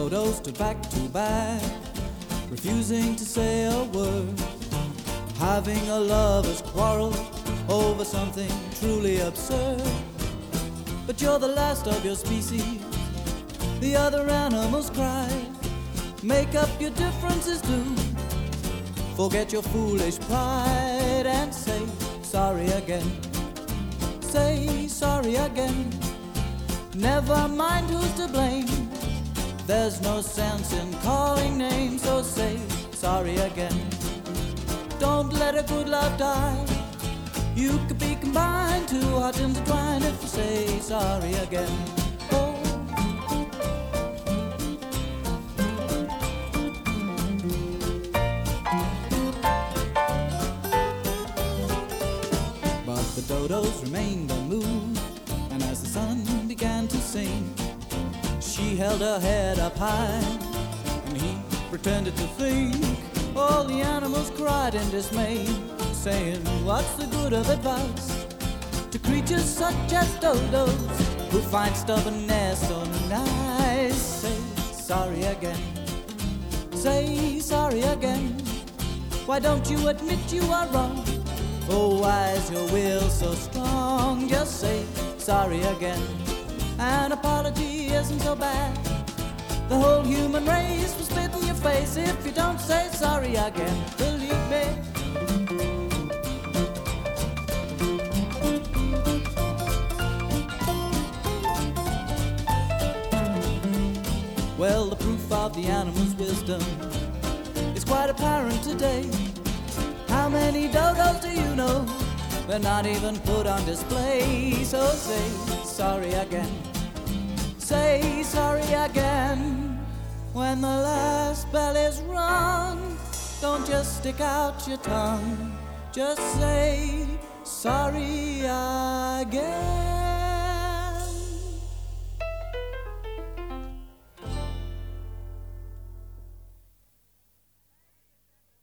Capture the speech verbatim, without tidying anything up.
dodo stood back to back, refusing to say a word, having a lover's quarrel over something truly absurd. But you're the last of your species, the other animals cry. Make up your differences, do. Forget your foolish pride and say sorry again. Say sorry again. Never mind who's to blame. There's no sense in calling names, so say sorry again. Don't let a good love die. You could be combined, two hearts intertwined, if you say sorry again. Oh. But the dodos remained unmoved, and as the sun began to sing, she held her head up high, and he pretended to think. All the animals cried in dismay, saying, what's the good of advice to creatures such as dodos, who find stubbornness so nice? Say sorry again. Say sorry again. Why don't you admit you are wrong? Oh, why is your will so strong? Just say sorry again. An apology isn't so bad. The whole human race will spit in your face if you don't say sorry again. Believe me. Well, the proof of the animal's wisdom is quite apparent today. How many dodos do you know? They're not even put on display. So say sorry again. Say sorry again. When the last bell is rung, don't just stick out your tongue. Just say sorry again.